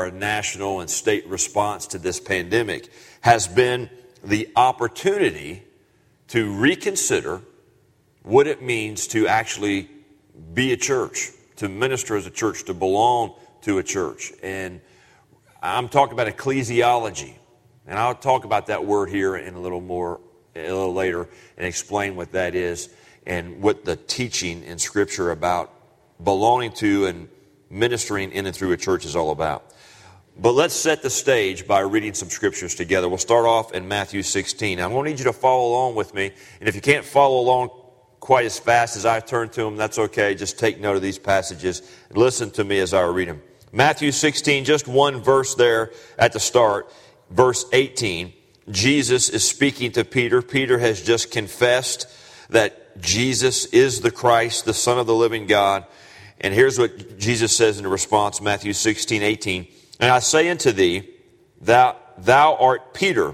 our national and state response to this pandemic has been the opportunity to reconsider what it means to actually be a church, to minister as a church, to belong to a church. And I'm talking about ecclesiology. And I'll talk about that word here in a little later and explain what that is and what the teaching in Scripture about belonging to and ministering in and through a church is all about. But let's set the stage by reading some Scriptures together. We'll start off in Matthew 16. I'm going to need you to follow along with me. And if you can't follow along quite as fast as I turn to them, that's okay. Just take note of these passages and listen to me as I read them. Matthew 16, just one verse there at the start. Verse 18, Jesus is speaking to Peter. Peter has just confessed that Jesus is the Christ, the Son of the living God. And here's what Jesus says in response, Matthew 16, 18. And I say unto thee, thou art Peter.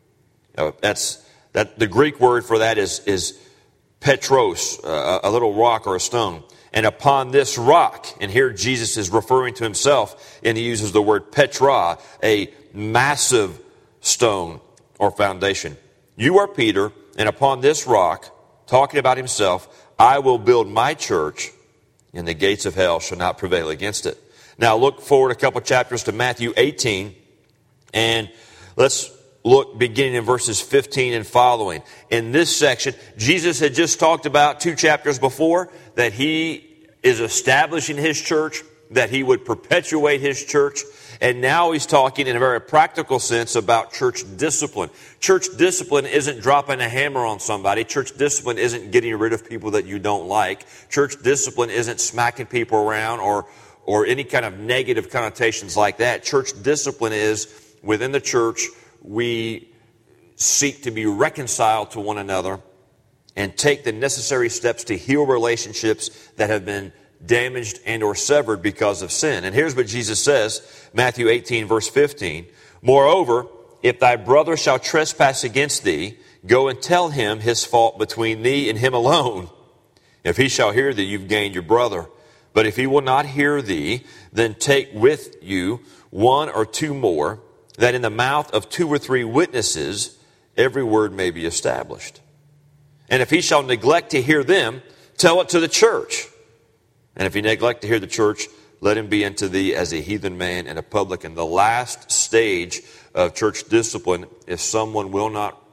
The Greek word for that is Petros, a little rock or a stone. And upon this rock, and here Jesus is referring to himself, and he uses the word Petra, a massive stone or foundation. You are Peter, and upon this rock, talking about himself, I will build my church, and the gates of hell shall not prevail against it. Now look forward a couple chapters to Matthew 18, and let's look beginning in verses 15 and following. In this section, Jesus had just talked about 2 chapters before that he is establishing his church, that he would perpetuate his church. And now he's talking in a very practical sense about church discipline. Church discipline isn't dropping a hammer on somebody. Church discipline isn't getting rid of people that you don't like. Church discipline isn't smacking people around or any kind of negative connotations like that. Church discipline is within the church, we seek to be reconciled to one another and take the necessary steps to heal relationships that have been damaged and or severed because of sin. And here's what Jesus says, Matthew 18, verse 15. Moreover, if thy brother shall trespass against thee, go and tell him his fault between thee and him alone. If he shall hear thee, you've gained your brother. But if he will not hear thee, then take with you 1 or 2 more, that in the mouth of 2 or 3 witnesses every word may be established. And if he shall neglect to hear them, tell it to the church. And if he neglect to hear the church, let him be unto thee as a heathen man and a publican. The last stage of church discipline, if someone will not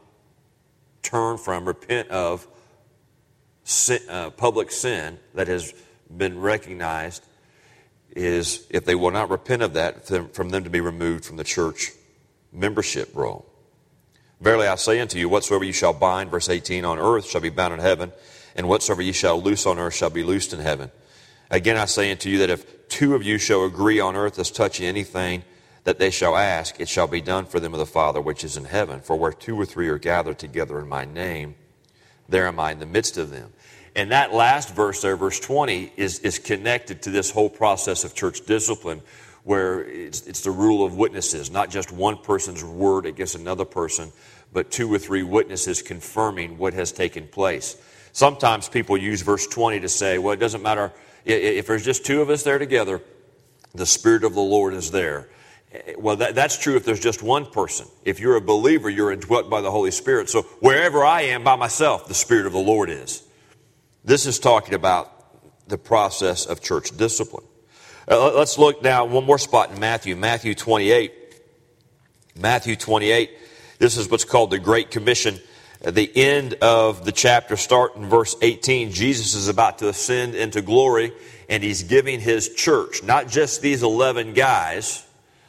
repent of sin, public sin that has been recognized, is if they will not repent of that, from them to be removed from the church membership roll. Verily I say unto you, whatsoever you shall bind, verse 18, on earth shall be bound in heaven, and whatsoever ye shall loose on earth shall be loosed in heaven. Again I say unto you that if 2 of you shall agree on earth as touching anything that they shall ask, it shall be done for them of the Father which is in heaven. For where 2 or 3 are gathered together in my name, there am I in the midst of them. And that last verse there, verse 20, is connected to this whole process of church discipline, where it's the rule of witnesses, not just one person's word against another person, but 2 or 3 witnesses confirming what has taken place. Sometimes people use verse 20 to say, well, it doesn't matter if there's just 2 of us there together, the Spirit of the Lord is there. Well, that's true if there's just one person. If you're a believer, you're indwelt by the Holy Spirit. So wherever I am by myself, the Spirit of the Lord is. This is talking about the process of church discipline. Let's look now one more spot in Matthew 28. Matthew 28, this is what's called the Great Commission. At the end of the chapter, start in verse 18, Jesus is about to ascend into glory, and he's giving his church, not just these 11 guys,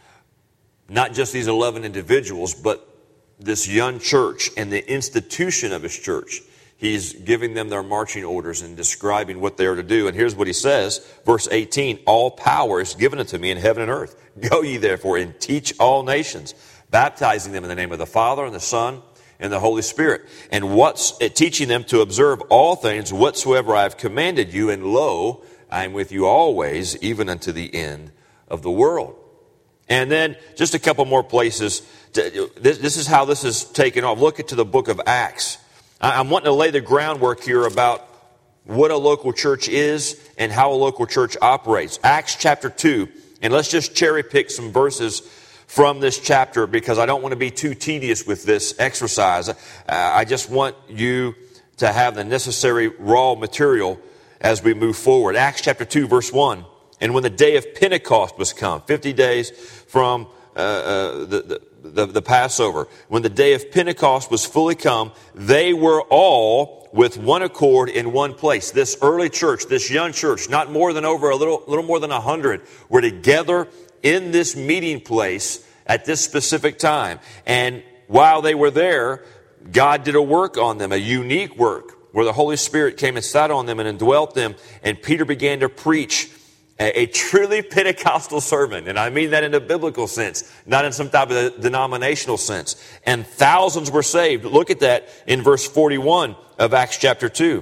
not just these 11 individuals, but this young church and the institution of his church. He's giving them their marching orders and describing what they are to do. And here's what he says, verse 18, all power is given unto me in heaven and earth. Go ye therefore and teach all nations, baptizing them in the name of the Father and the Son and the Holy Spirit. And teaching them to observe all things whatsoever I have commanded you. And lo, I am with you always, even unto the end of the world. And then just a couple more places. This is how this is taken off. Look into the book of Acts. I'm wanting to lay the groundwork here about what a local church is and how a local church operates. Acts chapter 2, And let's just cherry pick some verses from this chapter because I don't want to be too tedious with this exercise. I just want you to have the necessary raw material as we move forward. Acts chapter 2, verse 1. And when the day of Pentecost was come, 50 days from the Passover, when the day of Pentecost was fully come, they were all with one accord in one place. This early church, this young church, not more than over a little more than 100, were together in this meeting place at this specific time. And while they were there, God did a work on them, a unique work, where the Holy Spirit came and sat on them and indwelt them. And Peter began to preach a truly Pentecostal sermon. And I mean that in a biblical sense, not in some type of denominational sense. And thousands were saved. Look at that in verse 41 of Acts chapter 2.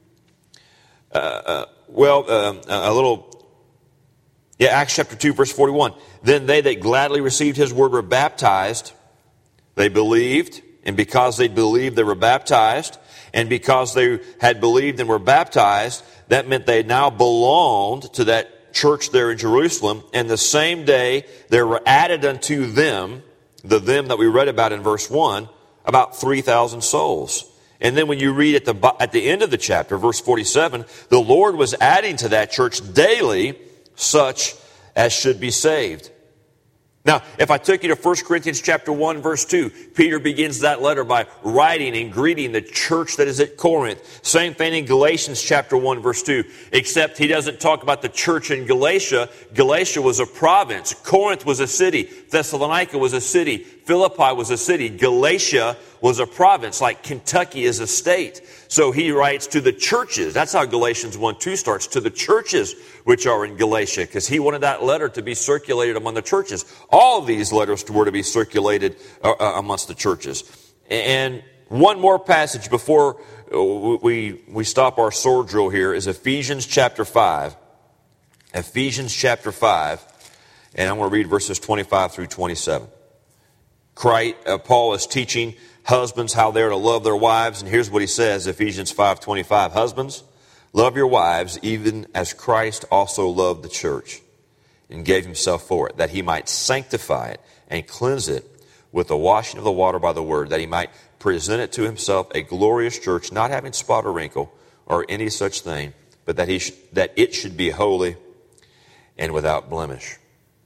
Acts chapter 2, verse 41. Then they that gladly received his word were baptized. They believed, and because they believed, they were baptized. And because they had believed and were baptized, that meant they now belonged to that church there in Jerusalem. And the same day there were added unto them, the them that we read about in verse 1, about 3,000 souls. And then when you read at the end of the chapter, verse 47, the Lord was adding to that church daily such as should be saved. Now, if I took you to 1 Corinthians chapter 1, verse 2, Peter begins that letter by writing and greeting the church that is at Corinth. Same thing in Galatians chapter 1, verse 2, except he doesn't talk about the church in Galatia. Galatia was a province. Corinth was a city. Thessalonica was a city. Philippi was a city. Galatia was a province, like Kentucky is a state. So he writes to the churches. That's how Galatians 1:2 starts, to the churches which are in Galatia, because he wanted that letter to be circulated among the churches. All of these letters were to be circulated amongst the churches. And one more passage before we stop our sword drill here is Ephesians chapter 5. Ephesians chapter 5, and I'm going to read verses 25 through 27. Paul is teaching husbands how they're to love their wives, and here's what he says, Ephesians 5:25. Husbands, love your wives, even as Christ also loved the church and gave himself for it, that he might sanctify it and cleanse it with the washing of the water by the word, that he might present it to himself a glorious church, not having spot or wrinkle or any such thing, but that it should be holy and without blemish.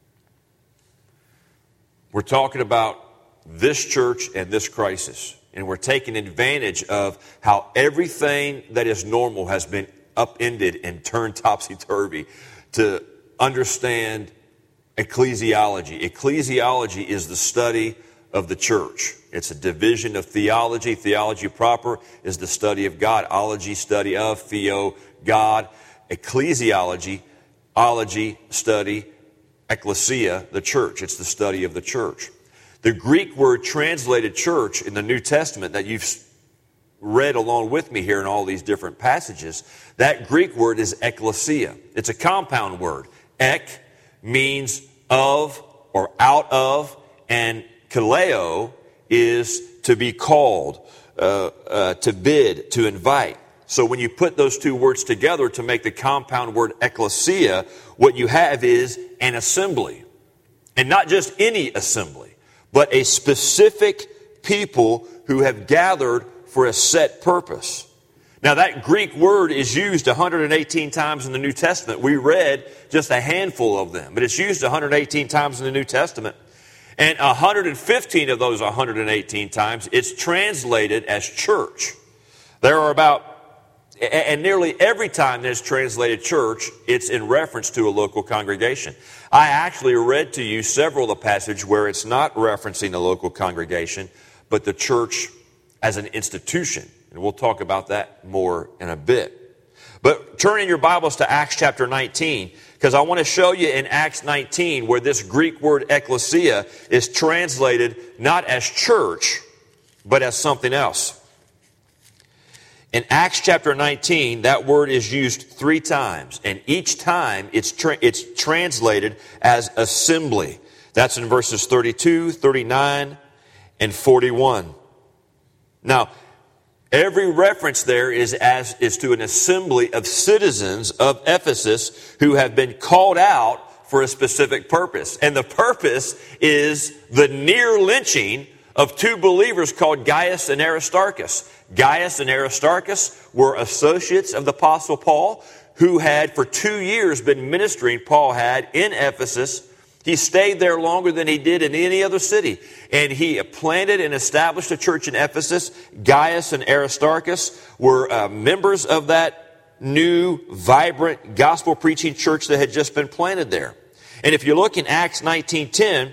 We're talking about this church and this crisis, and we're taking advantage of how everything that is normal has been upended and turned topsy-turvy to understand ecclesiology. Ecclesiology is the study of the church. It's a division of theology. Theology proper is the study of God. Ology, study of, theo, God. Ecclesiology, ology, study, ecclesia, the church. It's the study of the church. The Greek word translated church in the New Testament that you've read along with me here in all these different passages, that Greek word is ecclesia. It's a compound word. Ek means of or out of, and kaleo is to be called, to bid, to invite. So when you put those two words together to make the compound word ecclesia, what you have is an assembly. And not just any assembly, but a specific people who have gathered for a set purpose. Now that Greek word is used 118 times in the New Testament. We read just a handful of them, but it's used 118 times in the New Testament. And 115 of those 118 times, it's translated as church. There are and nearly every time there's translated church, it's in reference to a local congregation. I actually read to you several of the passages where it's not referencing a local congregation, but the church as an institution. And we'll talk about that more in a bit. But turn in your Bibles to Acts chapter 19, because I want to show you in Acts 19 where this Greek word ecclesia is translated not as church, but as something else. In Acts chapter 19, that word is used 3 times, and each time it's translated as assembly. That's in verses 32, 39, and 41. Now, every reference there is to an assembly of citizens of Ephesus who have been called out for a specific purpose. And the purpose is the near lynching of two believers called Gaius and Aristarchus. Gaius and Aristarchus were associates of the Apostle Paul who had for 2 years been ministering, Paul had, in Ephesus. He stayed there longer than he did in any other city. And he planted and established a church in Ephesus. Gaius and Aristarchus were members of that new, vibrant, gospel-preaching church that had just been planted there. And if you look in Acts 19:10,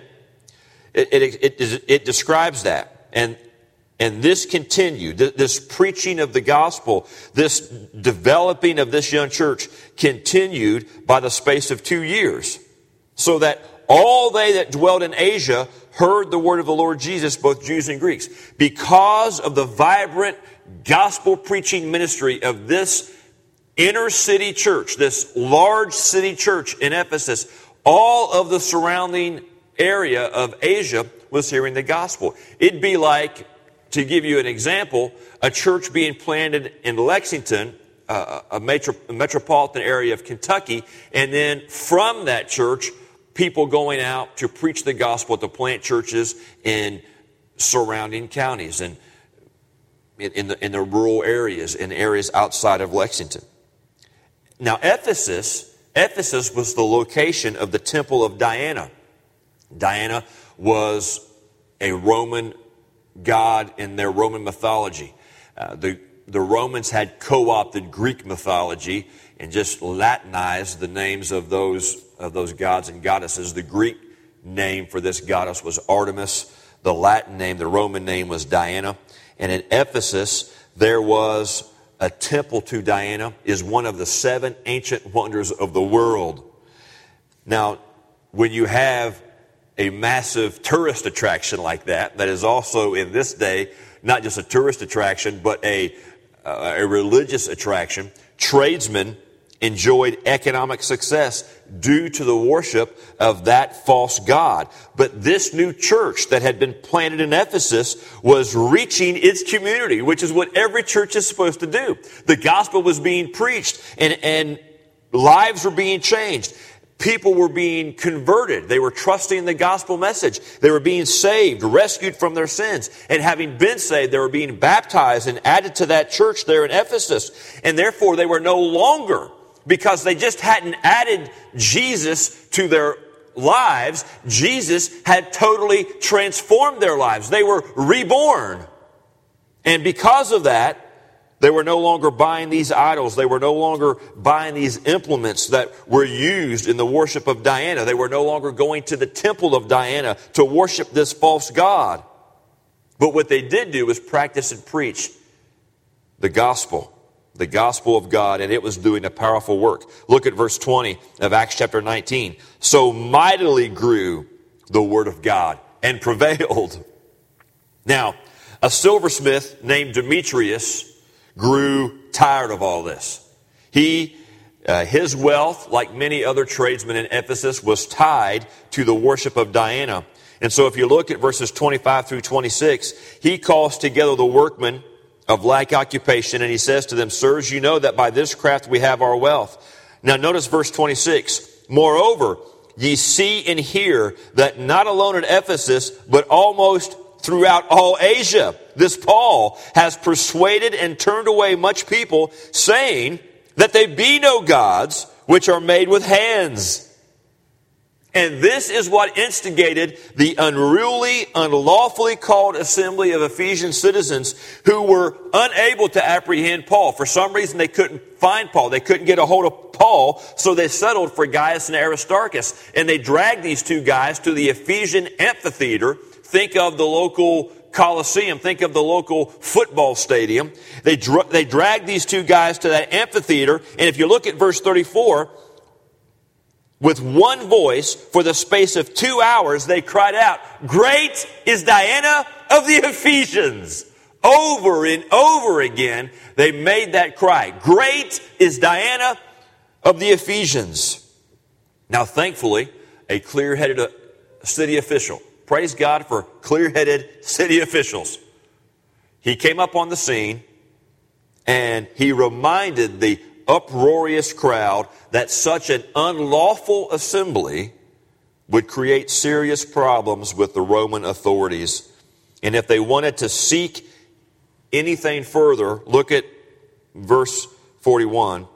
it describes that. And this continued, this preaching of the gospel, this developing of this young church continued by the space of 2 years. So that all they that dwelt in Asia heard the word of the Lord Jesus, both Jews and Greeks. Because of the vibrant gospel preaching ministry of this inner city church, this large city church in Ephesus, all of the surrounding area of Asia was hearing the gospel. It'd be like, to give you an example, a church being planted in Lexington, a metropolitan area of Kentucky, and then from that church, people going out to preach the gospel, to plant churches in surrounding counties and in the rural areas, in areas outside of Lexington. Now, Ephesus was the location of the temple of Diana. Diana was a Roman god in their Roman mythology. The Romans had co-opted Greek mythology and just Latinized the names of those gods and goddesses. The Greek name for this goddess was Artemis. The Latin name, the Roman name, was Diana. And in Ephesus, there was a temple to Diana, is one of the 7 ancient wonders of the world. Now, when you have a massive tourist attraction like that is also in this day not just a tourist attraction, but a religious attraction, tradesmen enjoyed economic success due to the worship of that false god. But this new church that had been planted in Ephesus was reaching its community, which is what every church is supposed to do. The gospel was being preached and lives were being changed. People were being converted. They were trusting the gospel message. They were being saved, rescued from their sins. And having been saved, they were being baptized and added to that church there in Ephesus. And therefore, they were no longer, because they just hadn't added Jesus to their lives, Jesus had totally transformed their lives. They were reborn. And because of that, they were no longer buying these idols. They were no longer buying these implements that were used in the worship of Diana. They were no longer going to the temple of Diana to worship this false god. But what they did do was practice and preach the gospel of God, and it was doing a powerful work. Look at verse 20 of Acts chapter 19. So mightily grew the word of God and prevailed. Now, a silversmith named Demetrius grew tired of all this. His wealth, like many other tradesmen in Ephesus, was tied to the worship of Diana. And so if you look at verses 25 through 26, he calls together the workmen of like occupation, and he says to them, Sirs, you know that by this craft we have our wealth. Now notice verse 26. Moreover, ye see and hear that not alone at Ephesus, but almost throughout all Asia, this Paul has persuaded and turned away much people, saying that they be no gods which are made with hands. And this is what instigated the unruly, unlawfully called assembly of Ephesian citizens who were unable to apprehend Paul. For some reason, they couldn't find Paul. They couldn't get a hold of Paul, so they settled for Gaius and Aristarchus. And they dragged these two guys to the Ephesian amphitheater. Think of the local Colosseum. Think of the local football stadium. They dragged these two guys to that amphitheater. And if you look at verse 34, with one voice, for the space of 2 hours, they cried out, Great is Diana of the Ephesians. Over and over again, they made that cry. Great is Diana of the Ephesians. Now, thankfully, a clear-headed city official, praise God for clear-headed city officials, he came up on the scene and he reminded the uproarious crowd that such an unlawful assembly would create serious problems with the Roman authorities. And if they wanted to seek anything further, look at verse 41.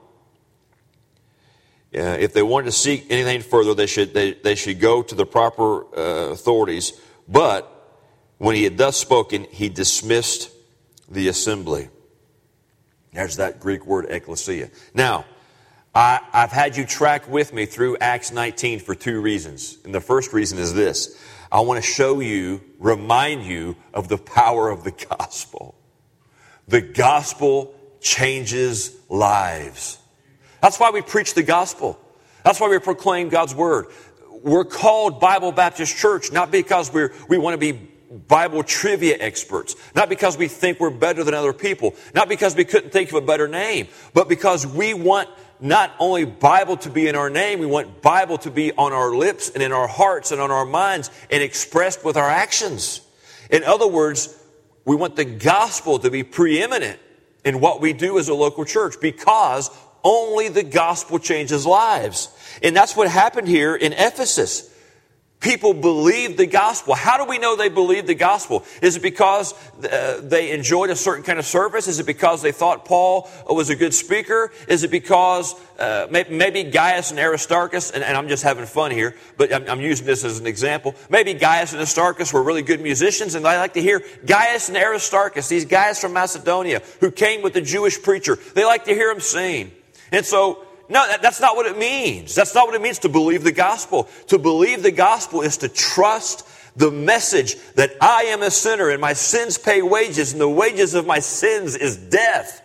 If they wanted to seek anything further, they should go to the proper authorities. But when he had thus spoken, he dismissed the assembly. There's that Greek word ekklesia. Now, I've had you track with me through Acts 19 for two reasons. And the first reason is this. I want to show you, remind you of the power of the gospel. The gospel changes lives. That's why we preach the gospel. That's why we proclaim God's word. We're called Bible Baptist Church, not because we want to be Bible trivia experts, not because we think we're better than other people, not because we couldn't think of a better name, but because we want not only Bible to be in our name, we want Bible to be on our lips and in our hearts and on our minds and expressed with our actions. In other words, we want the gospel to be preeminent in what we do as a local church because only the gospel changes lives. And that's what happened here in Ephesus. People believed the gospel. How do we know they believed the gospel? Is it because they enjoyed a certain kind of service? Is it because they thought Paul was a good speaker? Is it because maybe Gaius and Aristarchus, and I'm just having fun here, but I'm using this as an example. Maybe Gaius and Aristarchus were really good musicians, and I like to hear Gaius and Aristarchus, these guys from Macedonia who came with the Jewish preacher. They like to hear him sing. And so, no, that's not what it means. That's not what it means to believe the gospel. To believe the gospel is to trust the message that I am a sinner and my sins pay wages, and the wages of my sins is death.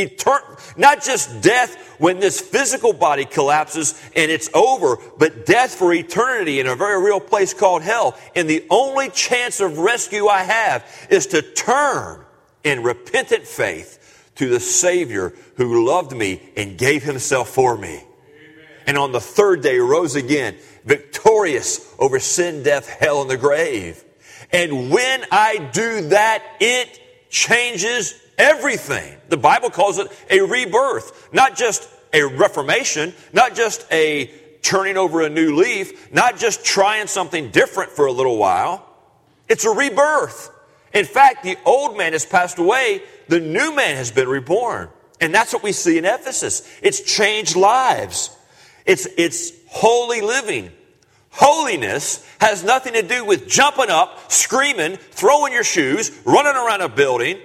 Not just death when this physical body collapses and it's over, but death for eternity in a very real place called hell. And the only chance of rescue I have is to turn in repentant faith to the Savior who loved me and gave himself for me. Amen. And on the third day rose again, victorious over sin, death, hell, and the grave. And when I do that, it changes everything. The Bible calls it a rebirth, not just a reformation, not just a turning over a new leaf, not just trying something different for a little while. It's a rebirth. In fact, the old man has passed away. The new man has been reborn. And that's what we see in Ephesus. It's changed lives. It's holy living. Holiness has nothing to do with jumping up, screaming, throwing your shoes, running around a building,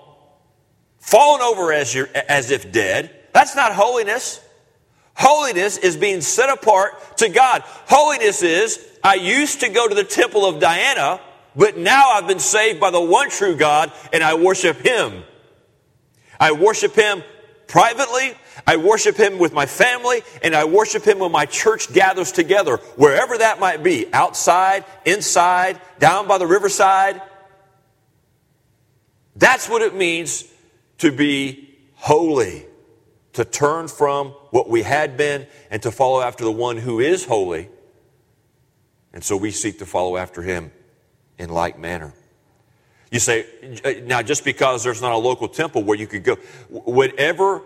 falling over as if dead. That's not holiness. Holiness is being set apart to God. Holiness is, I used to go to the temple of Diana, but now I've been saved by the one true God, and I worship Him. I worship Him privately, I worship Him with my family, and I worship Him when my church gathers together, wherever that might be, outside, inside, down by the riverside. That's what it means to be holy, to turn from what we had been and to follow after the one who is holy. And so we seek to follow after Him in like manner. You say, now just because there's not a local temple where you could go, whatever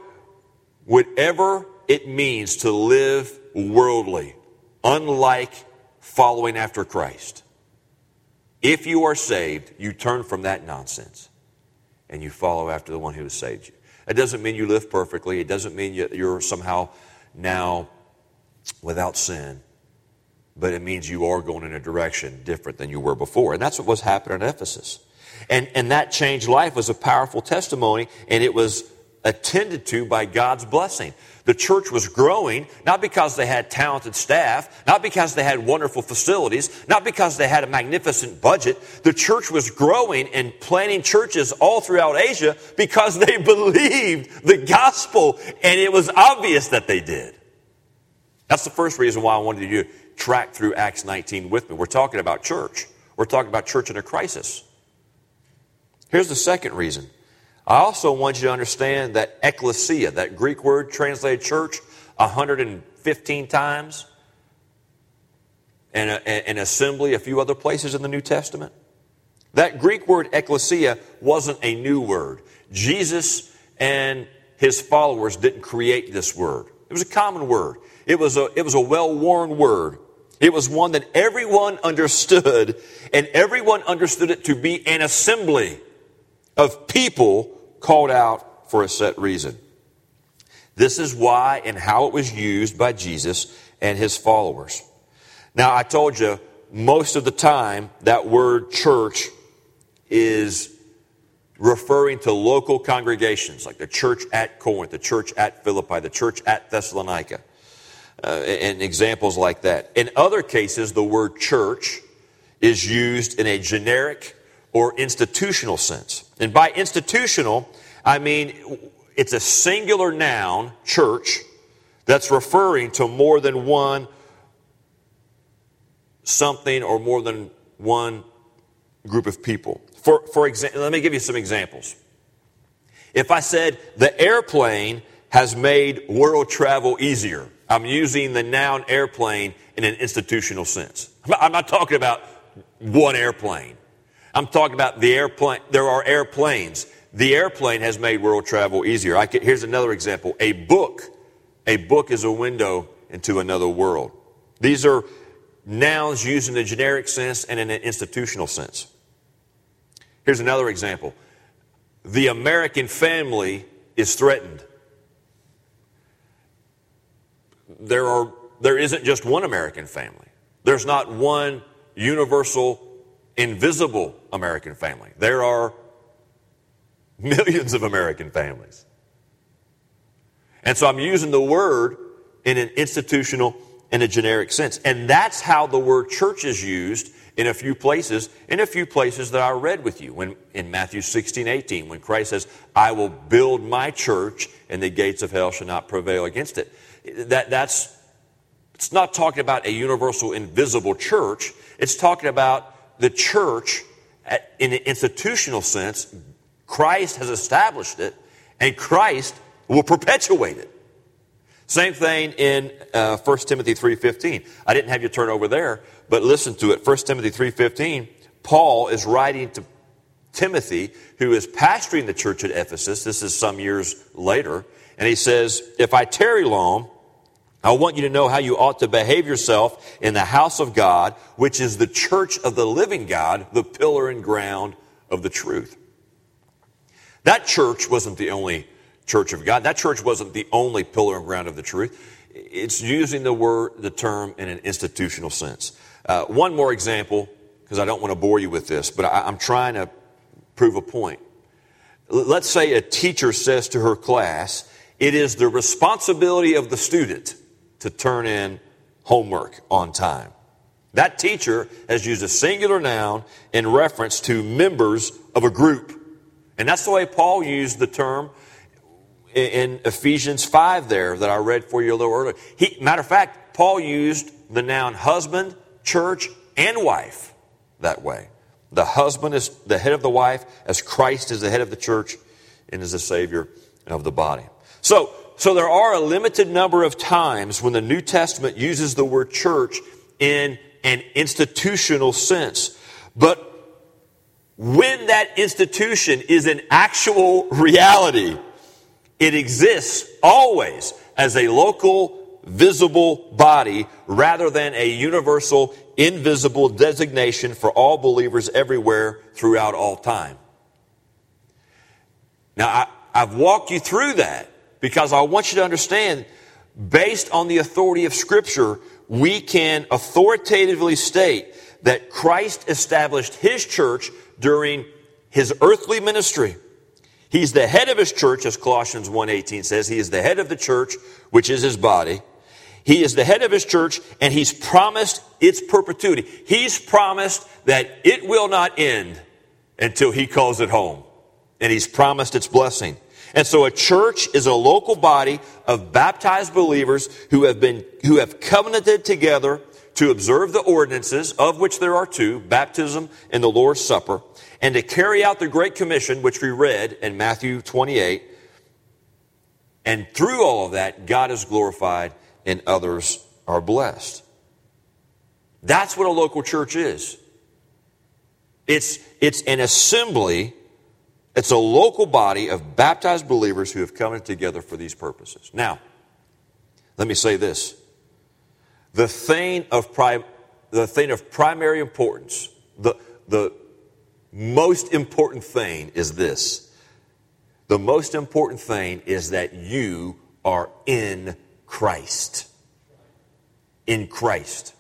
it means to live worldly, unlike following after Christ, if you are saved, you turn from that nonsense and you follow after the one who has saved you. It doesn't mean you live perfectly. It doesn't mean you're somehow now without sin. But it means you are going in a direction different than you were before. And that's what was happening in Ephesus. And that changed life was a powerful testimony, and it was attended to by God's blessing. The church was growing, not because they had talented staff, not because they had wonderful facilities, not because they had a magnificent budget. The church was growing and planting churches all throughout Asia because they believed the gospel, and it was obvious that they did. That's the first reason why I wanted you to track through Acts 19 with me. We're talking about church. We're talking about church in a crisis. Here's the second reason. I also want you to understand that ekklesia, that Greek word translated church, 115 times, and an assembly a few other places in the New Testament. That Greek word ekklesia wasn't a new word. Jesus and his followers didn't create this word. It was a common word. It was a well-worn word. It was one that everyone understood, and everyone understood it to be an assembly of people called out for a set reason. This is why and how it was used by Jesus and his followers. Now, I told you, most of the time, that word church is referring to local congregations, like the church at Corinth, the church at Philippi, the church at Thessalonica, and examples like that. In other cases, the word church is used in a generic or institutional sense. And by institutional, I mean it's a singular noun, church, that's referring to more than one something or more than one group of people. For example, let me give you some examples. If I said the airplane has made world travel easier, I'm using the noun airplane in an institutional sense. I'm not talking about one airplane. I'm talking about the airplane. There are airplanes. The airplane has made world travel easier. Here's another example. A book is a window into another world. These are nouns used in a generic sense and in an institutional sense. Here's another example. The American family is threatened. There isn't just one American family. There's not one universal, invisible American family. There are millions of American families. And so I'm using the word in an institutional and a generic sense. And that's how the word church is used in a few places that I read with you. In Matthew 16:18, when Christ says, I will build my church and the gates of hell shall not prevail against it. It's not talking about a universal invisible church. It's talking about the church in an institutional sense. Christ has established it, and Christ will perpetuate it. Same thing in 1 Timothy 3:15. I didn't have you turn over there, but listen to it. 1 Timothy 3:15, Paul is writing to Timothy, who is pastoring the church at Ephesus. This is some years later. And he says, if I tarry long, I want you to know how you ought to behave yourself in the house of God, which is the church of the living God, the pillar and ground of the truth. That church wasn't the only church of God. That church wasn't the only pillar and ground of the truth. It's using the term in an institutional sense. One more example, because I don't want to bore you with this, but I'm trying to prove a point. Let's say a teacher says to her class, it is the responsibility of the student to turn in homework on time. That teacher has used a singular noun in reference to members of a group. And that's the way Paul used the term in Ephesians 5 there that I read for you a little earlier. Matter of fact, Paul used the noun husband, church, and wife that way. The husband is the head of the wife, as Christ is the head of the church and is the Savior of the body. So there are a limited number of times when the New Testament uses the word church in an institutional sense. But when that institution is an actual reality, it exists always as a local, visible body rather than a universal, invisible designation for all believers everywhere throughout all time. Now, I've walked you through that because I want you to understand, based on the authority of Scripture, we can authoritatively state that Christ established His church during His earthly ministry. He's the head of His church, as Colossians 1:18 says. He is the head of the church, which is His body. He is the head of His church, and He's promised its perpetuity. He's promised that it will not end until He calls it home. And He's promised its blessing. And so a church is a local body of baptized believers who have covenanted together to observe the ordinances, of which there are two, baptism and the Lord's Supper, and to carry out the Great Commission, which we read in Matthew 28. And through all of that, God is glorified and others are blessed. That's what a local church is. It's an assembly It's a local body of baptized believers who have come together for these purposes. Now, let me say this. The thing of primary importance, the most important thing is this. The most important thing is that you are in Christ. In Christ.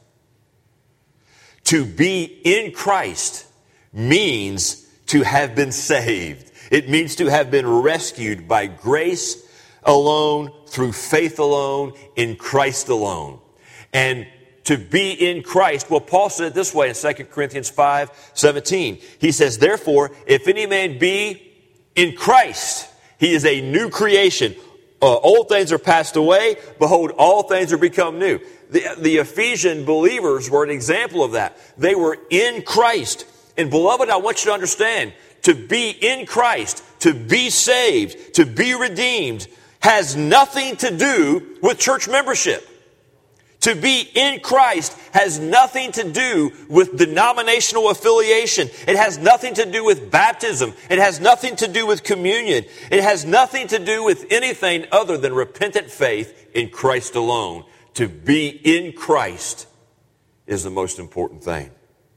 To be in Christ means to have been saved. It means to have been rescued by grace alone, through faith alone, in Christ alone. And to be in Christ, well, Paul said it this way in 2 Corinthians 5:17. He says, therefore, if any man be in Christ, he is a new creation. Old things are passed away. Behold, all things are become new. The Ephesian believers were an example of that. They were in Christ. And beloved, I want you to understand, to be in Christ, to be saved, to be redeemed, has nothing to do with church membership. To be in Christ has nothing to do with denominational affiliation. It has nothing to do with baptism. It has nothing to do with communion. It has nothing to do with anything other than repentant faith in Christ alone. To be in Christ is the most important thing.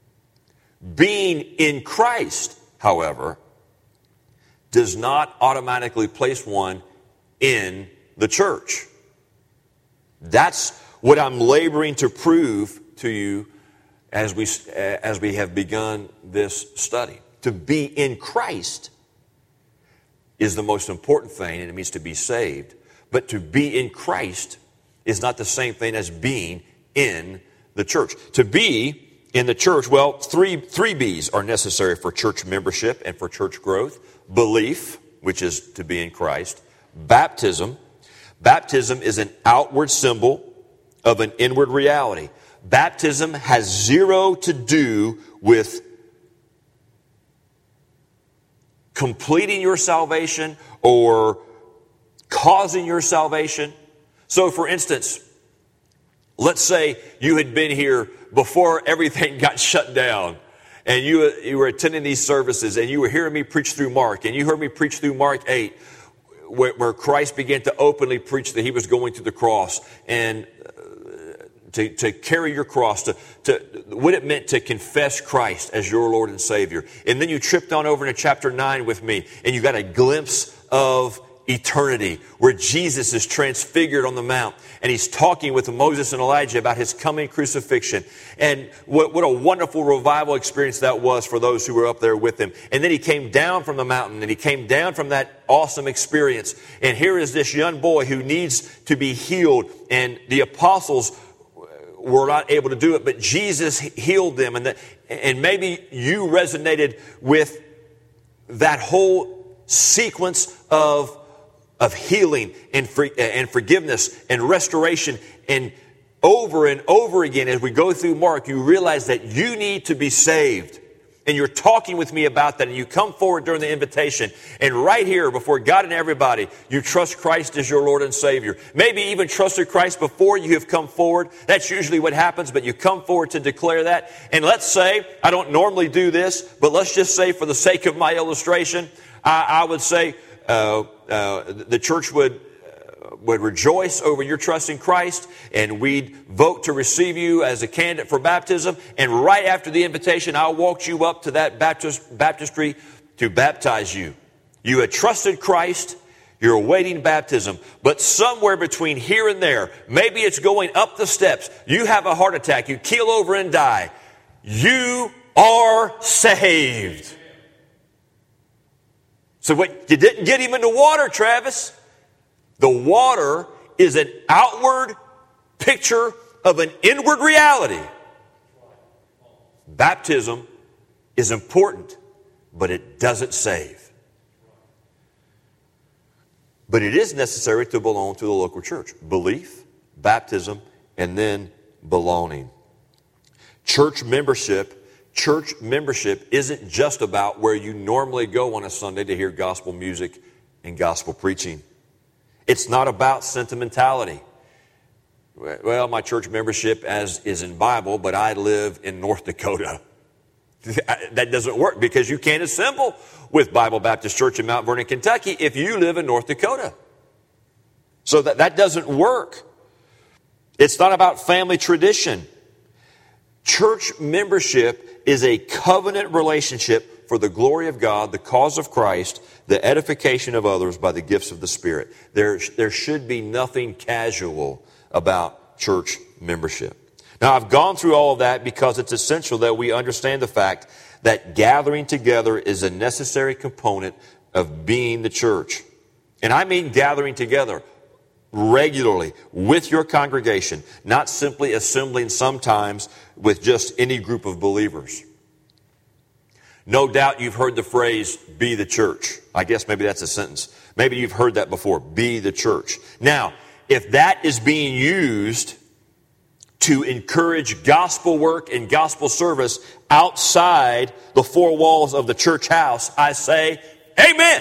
Being in Christ, however, does not automatically place one in the church. That's what I'm laboring to prove to you as we have begun this study. To be in Christ is the most important thing, and it means to be saved. But to be in Christ is not the same thing as being in the church. To be in the church, well, three B's are necessary for church membership and for church growth. Belief, which is to be in Christ. Baptism. Baptism is an outward symbol of an inward reality. Baptism has zero to do with completing your salvation or causing your salvation. So, for instance, let's say you had been here before everything got shut down, and you were attending these services, and you were hearing me preach through Mark, and you heard me preach through Mark 8, where Christ began to openly preach that he was going to the cross, and to carry your cross, to what it meant to confess Christ as your Lord and Savior. And then you tripped on over into chapter 9 with me, and you got a glimpse of eternity, where Jesus is transfigured on the mount, and he's talking with Moses and Elijah about his coming crucifixion. And what a wonderful revival experience that was for those who were up there with him. And then he came down from the mountain, and he came down from that awesome experience. And here is this young boy who needs to be healed, and the apostles were not able to do it, but Jesus healed them. And maybe you resonated with that whole sequence of healing and forgiveness and restoration. And over again, as we go through Mark, you realize that you need to be saved. And you're talking with me about that, and you come forward during the invitation, and right here before God and everybody, you trust Christ as your Lord and Savior. Maybe even trusted Christ before you have come forward. That's usually what happens, but you come forward to declare that. And let's say, I don't normally do this, but let's just say for the sake of my illustration, I would say the church would rejoice over your trust in Christ, and we'd vote to receive you as a candidate for baptism. And right after the invitation, I walked you up to that baptistry to baptize you. You had trusted Christ, you're awaiting baptism, but somewhere between here and there, maybe it's going up the steps, you have a heart attack, you keel over and die. You are saved. So what, you didn't get him in the water, Travis. The water is an outward picture of an inward reality. Baptism is important, but it doesn't save. But it is necessary to belong to the local church. Belief, baptism, and then belonging. Church membership isn't just about where you normally go on a Sunday to hear gospel music and gospel preaching. It's not about sentimentality. Well, my church membership is in Bible, but I live in North Dakota. That doesn't work because you can't assemble with Bible Baptist Church in Mount Vernon, Kentucky if you live in North Dakota. So that doesn't work. It's not about family tradition. Church membership is a covenant relationship for the glory of God, the cause of Christ, the edification of others by the gifts of the Spirit. There should be nothing casual about church membership. Now, I've gone through all of that because it's essential that we understand the fact that gathering together is a necessary component of being the church. And I mean gathering together regularly with your congregation, not simply assembling sometimes with just any group of believers. No doubt you've heard the phrase, be the church. I guess maybe that's a sentence. Maybe you've heard that before, be the church. Now, if that is being used to encourage gospel work and gospel service outside the four walls of the church house, I say, amen.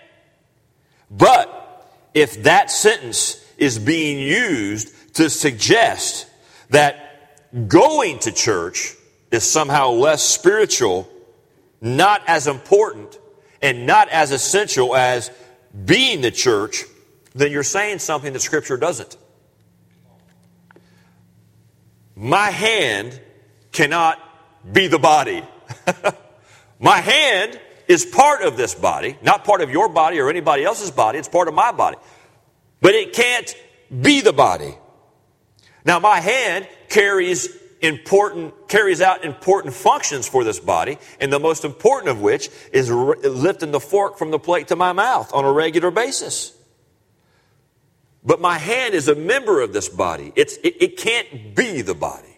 But if that sentence is being used to suggest that going to church is somehow less spiritual, not as important, and not as essential as being the church, then you're saying something that Scripture doesn't. My hand cannot be the body. My hand is part of this body, not part of your body or anybody else's body. It's part of my body. But it can't be the body. Now, my hand carries out important functions for this body, and the most important of which is lifting the fork from the plate to my mouth on a regular basis. But my hand is a member of this body. It can't be the body.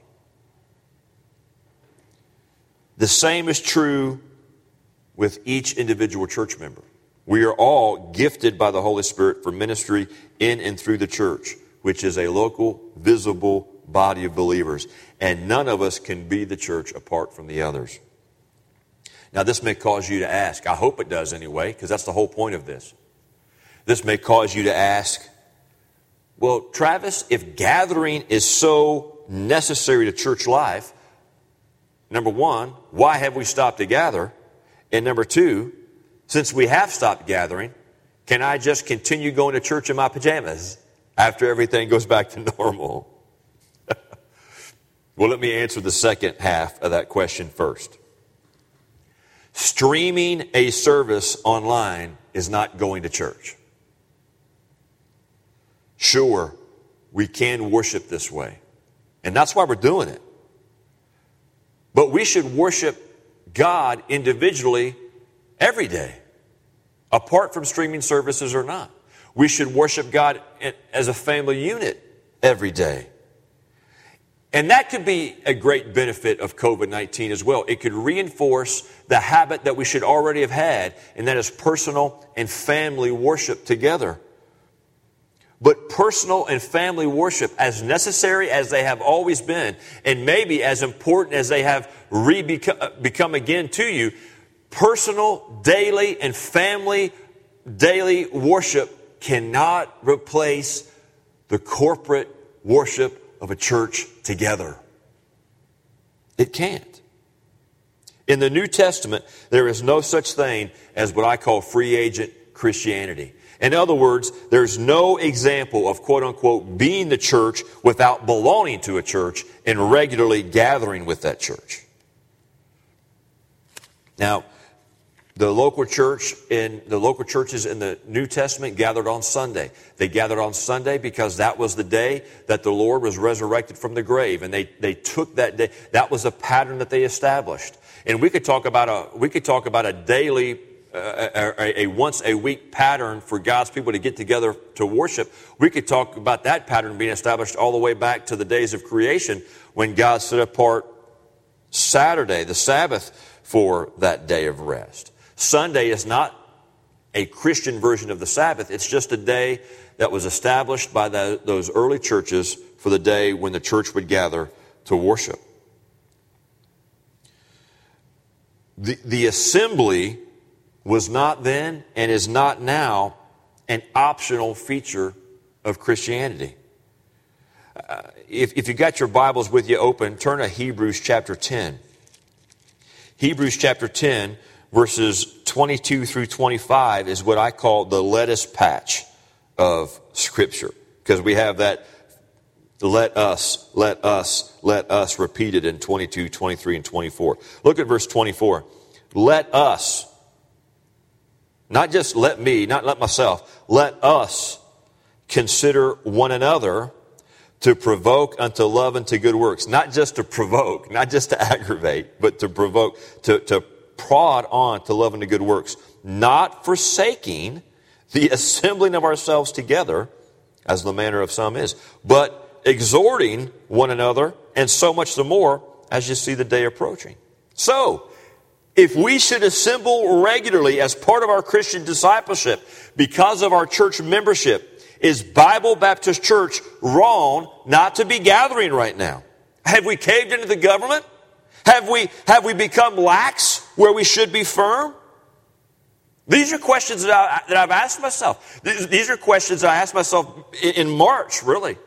The same is true with each individual church member. We are all gifted by the Holy Spirit for ministry in and through the church, which is a local, visible body of believers. And none of us can be the church apart from the others. Now, this may cause you to ask, I hope it does anyway, because that's the whole point of this. This may cause you to ask, well, Travis, if gathering is so necessary to church life, number one, why have we stopped to gather? And number two, since we have stopped gathering, can I just continue going to church in my pajamas after everything goes back to normal? Well, let me answer the second half of that question first. Streaming a service online is not going to church. Sure, we can worship this way, and that's why we're doing it. But we should worship God individually every day, apart from streaming services or not. We should worship God as a family unit every day. And that could be a great benefit of COVID-19 as well. It could reinforce the habit that we should already have had, and that is personal and family worship together. But personal and family worship, as necessary as they have always been, and maybe as important as they have become again to you, personal, daily, and family daily worship cannot replace the corporate worship of a church together. It can't. In the New Testament, there is no such thing as what I call free agent Christianity. In other words, there's no example of quote-unquote being the church without belonging to a church and regularly gathering with that church. Now, the local churches in the New Testament gathered on Sunday. They gathered on Sunday because that was the day that the Lord was resurrected from the grave, and they took that day. That was a pattern that they established. And we could talk about a daily, a once a week pattern for God's people to get together to worship. We could talk about that pattern being established all the way back to the days of creation when God set apart Saturday, the Sabbath, for that day of rest. Sunday is not a Christian version of the Sabbath. It's just a day that was established by those early churches for the day when the church would gather to worship. The assembly was not then and is not now an optional feature of Christianity. If you got your Bibles with you open, turn to Hebrews chapter 10. Hebrews chapter 10, verses 22 through 25 is what I call the lettuce patch of Scripture. Because we have that let us repeated in 22, 23, and 24. Look at verse 24. Let us, not just let me, not let myself, let us consider one another to provoke unto love and to good works. Not just to provoke, not just to aggravate, but to provoke, to prod on to love and to good works. Not forsaking the assembling of ourselves together, as the manner of some is, but exhorting one another, and so much the more as you see the day approaching. So, if we should assemble regularly as part of our Christian discipleship because of our church membership, is Bible Baptist Church wrong not to be gathering right now? Have we caved into the government? Have we become lax where we should be firm? These are questions that I've asked myself. These are questions that I asked myself in March, really.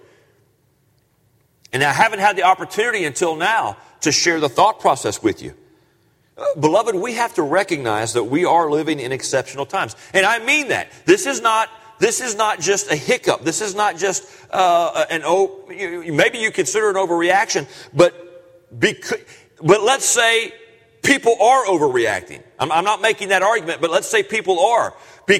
And I haven't had the opportunity until now to share the thought process with you. Beloved, we have to recognize that we are living in exceptional times. And I mean that. This is not just a hiccup. This is not just maybe you consider an overreaction, but let's say people are overreacting. I'm not making that argument, but let's say people are.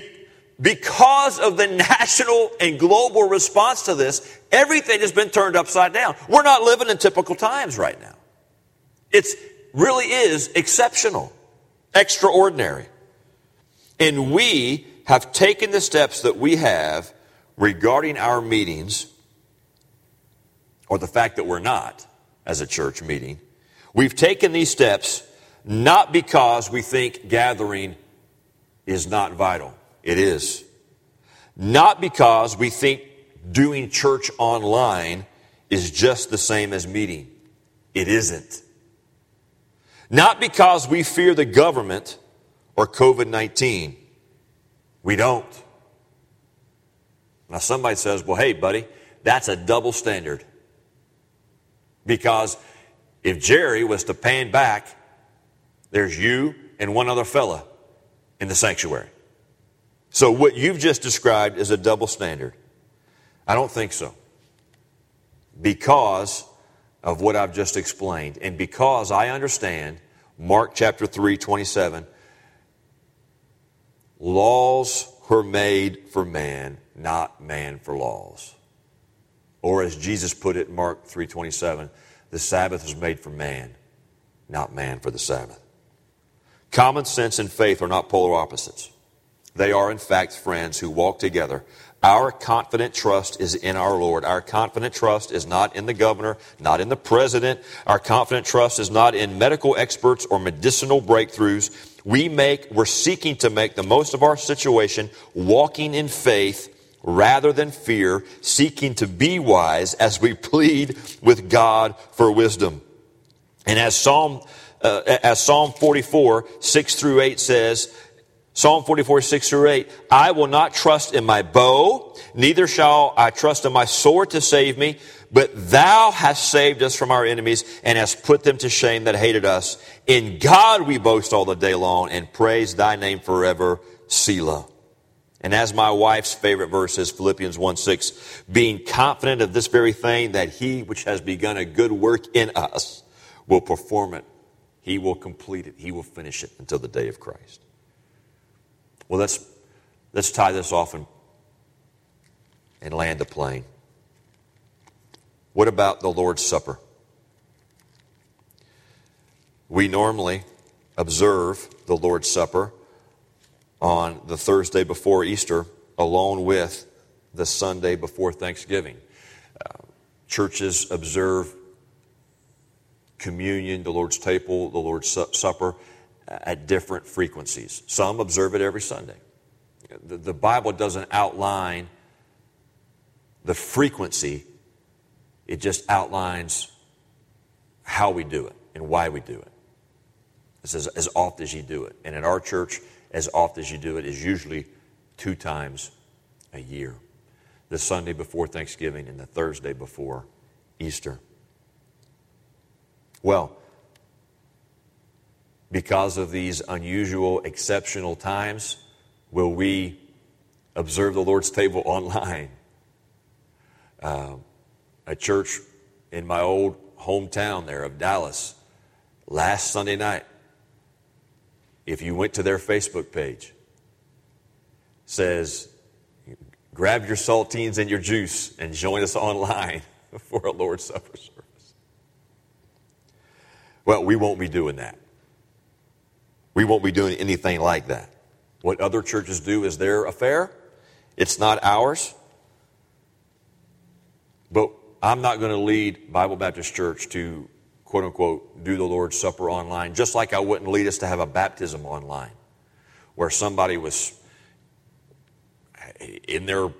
Because of the national and global response to this, everything has been turned upside down. We're not living in typical times right now. It really is exceptional, extraordinary. And we have taken the steps that we have regarding our meetings, or the fact that we're not, as a church meeting. We've taken these steps not because we think gathering is not vital. It is. Not because we think doing church online is just the same as meeting. It isn't. Not because we fear the government or COVID-19. We don't. Now somebody says, well, hey, buddy, that's a double standard. Because if Jerry was to pan back, there's you and one other fella in the sanctuary. So what you've just described is a double standard. I don't think so. Because of what I've just explained, and because I understand Mark chapter 3, 27, laws were made for man, not man for laws. Or as Jesus put it in Mark 3:27, the Sabbath was made for man, not man for the Sabbath. Common sense and faith are not polar opposites. They are, in fact, friends who walk together. Our confident trust is in our Lord. Our confident trust is not in the governor, not in the president. Our confident trust is not in medical experts or medicinal breakthroughs. We're seeking to make the most of our situation, walking in faith rather than fear, seeking to be wise as we plead with God for wisdom. And as Psalm 44, 6 through 8 says, Psalm 44, 6 through 8, I will not trust in my bow, neither shall I trust in my sword to save me, but thou hast saved us from our enemies and hast put them to shame that hated us. In God we boast all the day long and praise thy name forever, Selah. And as my wife's favorite verse is Philippians 1:6, being confident of this very thing, that he which has begun a good work in us will perform it. He will complete it. He will finish it until the day of Christ. Well, let's tie this off and land the plane. What about the Lord's Supper? We normally observe the Lord's Supper on the Thursday before Easter, along with the Sunday before Thanksgiving. Churches observe communion, the Lord's table, the Lord's Supper at different frequencies. Some observe it every Sunday. The Bible doesn't outline the frequency. It just outlines how we do it and why we do it. It says as often as you do it. And in our church, as often as you do it is usually 2 times a year. The Sunday before Thanksgiving and the Thursday before Easter. Well, because of these unusual, exceptional times, will we observe the Lord's table online? A church in my old hometown there of Dallas, last Sunday night, if you went to their Facebook page, says, grab your saltines and your juice and join us online for a Lord's Supper service. Well, we won't be doing that. We won't be doing anything like that. What other churches do is their affair. It's not ours. But I'm not going to lead Bible Baptist Church to, quote unquote, do the Lord's Supper online, just like I wouldn't lead us to have a baptism online, where somebody was in their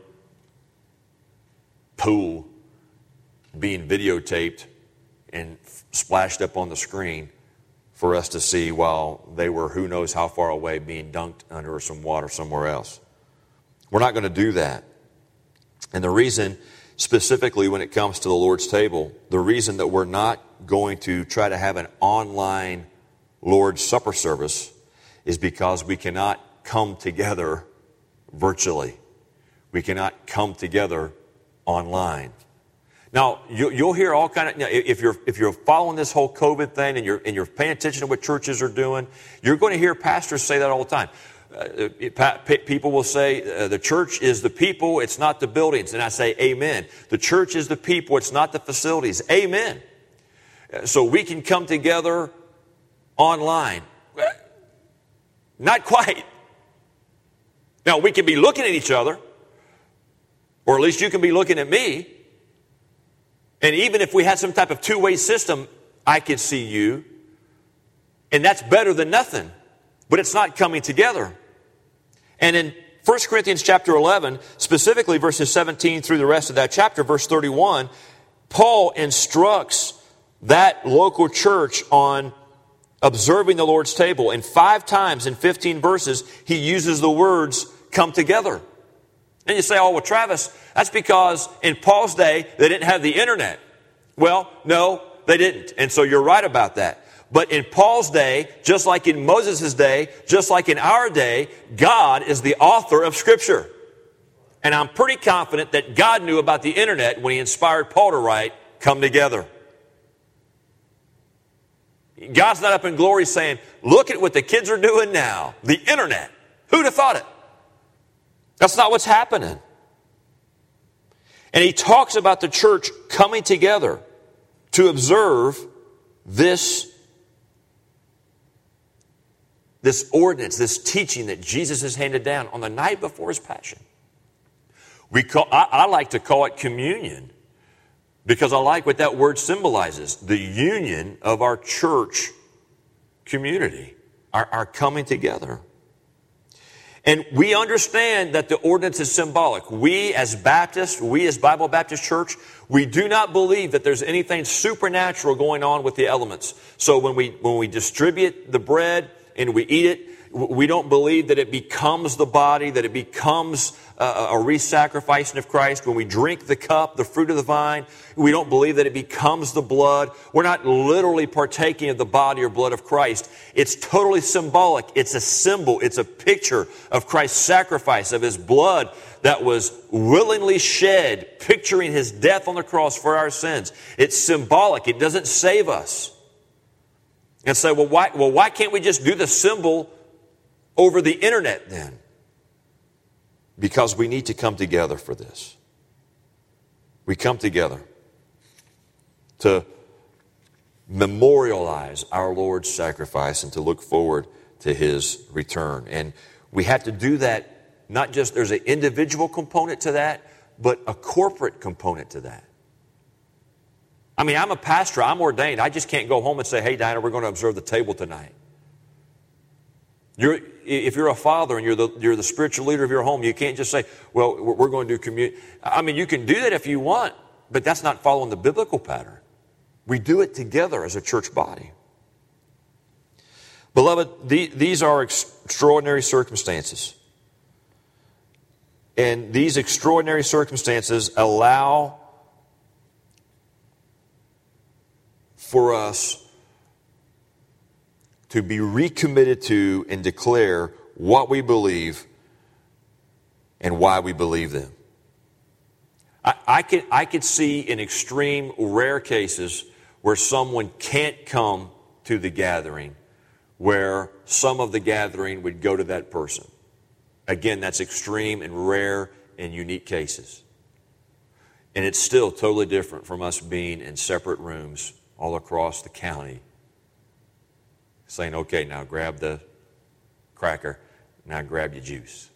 pool being videotaped and splashed up on the screen for us to see while they were who knows how far away being dunked under some water somewhere else. We're not going to do that. And the reason, specifically when it comes to the Lord's table, the reason that we're not going to try to have an online Lord's Supper service is because we cannot come together virtually. We cannot come together online. Now, you'll hear all kind of, if you're following this whole COVID thing and you're paying attention to what churches are doing, you're going to hear pastors say that all the time. People will say, the church is the people, it's not the buildings. And I say, amen. The church is the people, it's not the facilities. Amen. So we can come together online. Not quite. Now, we can be looking at each other, or at least you can be looking at me. And even if we had some type of two-way system, I could see you. And that's better than nothing. But it's not coming together. And in 1 Corinthians chapter 11, specifically verses 17 through the rest of that chapter, verse 31, Paul instructs that local church on observing the Lord's table. And 5 times in 15 verses, he uses the words, come together. And you say, oh, well, Travis, that's because in Paul's day, they didn't have the internet. Well, no, they didn't. And so you're right about that. But in Paul's day, just like in Moses' day, just like in our day, God is the author of Scripture. And I'm pretty confident that God knew about the internet when he inspired Paul to write, come together. God's not up in glory saying, look at what the kids are doing now. The internet. Who'd have thought it? That's not what's happening. And he talks about the church coming together to observe this ordinance, this teaching that Jesus has handed down on the night before his passion. I like to call it communion because I like what that word symbolizes. The union of our church community, our coming together. And we understand that the ordinance is symbolic. We as Baptists, we as Bible Baptist Church, we do not believe that there's anything supernatural going on with the elements. So when we distribute the bread and we eat it, we don't believe that it becomes the body, that it becomes a re-sacrificing of Christ. When we drink the cup, the fruit of the vine, we don't believe that it becomes the blood. We're not literally partaking of the body or blood of Christ. It's totally symbolic. It's a symbol. It's a picture of Christ's sacrifice, of his blood that was willingly shed, picturing his death on the cross for our sins. It's symbolic. It doesn't save us. And say, well, why can't we just do the symbol over the internet then? Because we need to come together for this. We come together to memorialize our Lord's sacrifice and to look forward to his return. And we have to do that, not just there's an individual component to that, but a corporate component to that. I mean, I'm a pastor, I'm ordained. I just can't go home and say, hey, Dinah, we're going to observe the table tonight. If you're a father and you're the spiritual leader of your home, you can't just say, well, we're going to do communion. I mean, you can do that if you want, but that's not following the biblical pattern. We do it together as a church body. Beloved, these are extraordinary circumstances. And these extraordinary circumstances allow for us to be recommitted to and declare what we believe and why we believe them. I could see in extreme, rare cases where someone can't come to the gathering, where some of the gathering would go to that person. Again, that's extreme and rare and unique cases. And it's still totally different from us being in separate rooms all across the county, saying, okay, now grab the cracker, now grab your juice.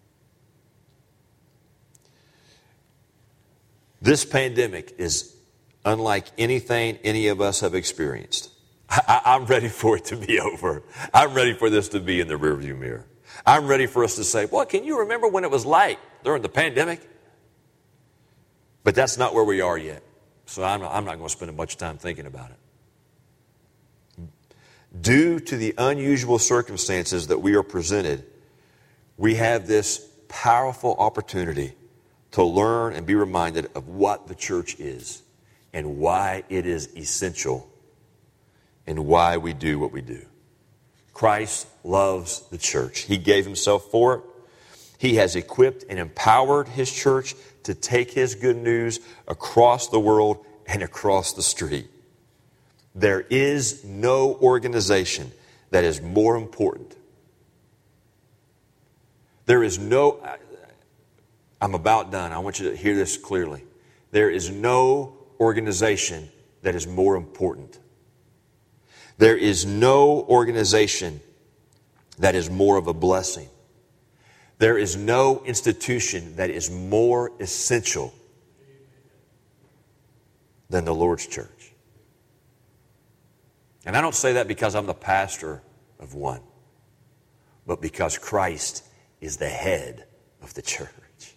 This pandemic is unlike anything any of us have experienced. I'm ready for it to be over. I'm ready for this to be in the rearview mirror. I'm ready for us to say, boy, can you remember when it was like during the pandemic? But that's not where we are yet. So I'm not going to spend much time thinking about it. Due to the unusual circumstances that we are presented, we have this powerful opportunity to learn and be reminded of what the church is and why it is essential and why we do what we do. Christ loves the church. He gave himself for it. He has equipped and empowered his church to take his good news across the world and across the street. There is no organization that is more important. There is no, I'm about done. I want you to hear this clearly. There is no organization that is more important. There is no organization that is more of a blessing. There is no institution that is more essential than the Lord's church. And I don't say that because I'm the pastor of one, but because Christ is the head of the church.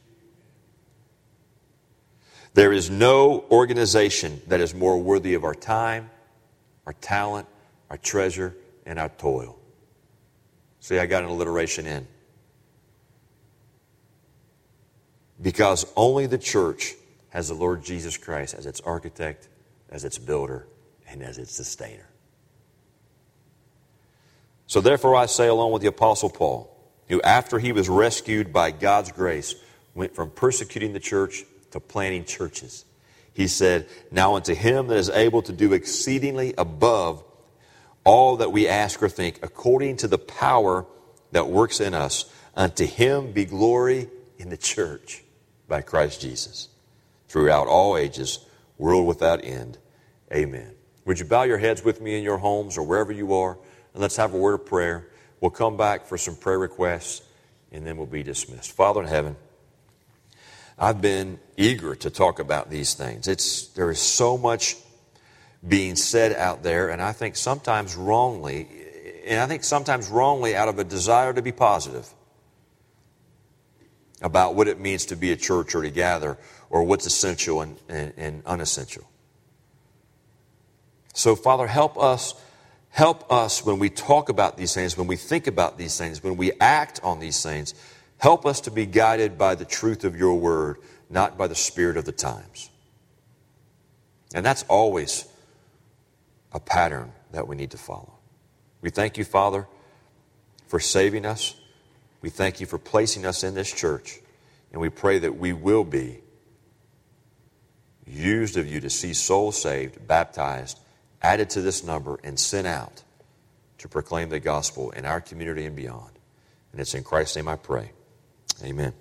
There is no organization that is more worthy of our time, our talent, our treasure, and our toil. See, I got an alliteration in. Because only the church has the Lord Jesus Christ as its architect, as its builder, and as its sustainer. So therefore I say, along with the Apostle Paul, who after he was rescued by God's grace, went from persecuting the church to planting churches. He said, now unto him that is able to do exceedingly above all that we ask or think, according to the power that works in us, unto him be glory in the church by Christ Jesus, throughout all ages, world without end. Amen. Would you bow your heads with me in your homes or wherever you are, and let's have a word of prayer. We'll come back for some prayer requests, and then we'll be dismissed. Father in heaven, I've been eager to talk about these things. There is so much being said out there, and I think sometimes wrongly out of a desire to be positive about what it means to be a church or to gather, or what's essential and unessential. So, Father, help us when we talk about these things, when we think about these things, when we act on these things. Help us to be guided by the truth of your word, not by the spirit of the times. And that's always a pattern that we need to follow. We thank you, Father, for saving us. We thank you for placing us in this church. And we pray that we will be used of you to see souls saved, baptized, added to this number, and sent out to proclaim the gospel in our community and beyond. And it's in Christ's name I pray. Amen.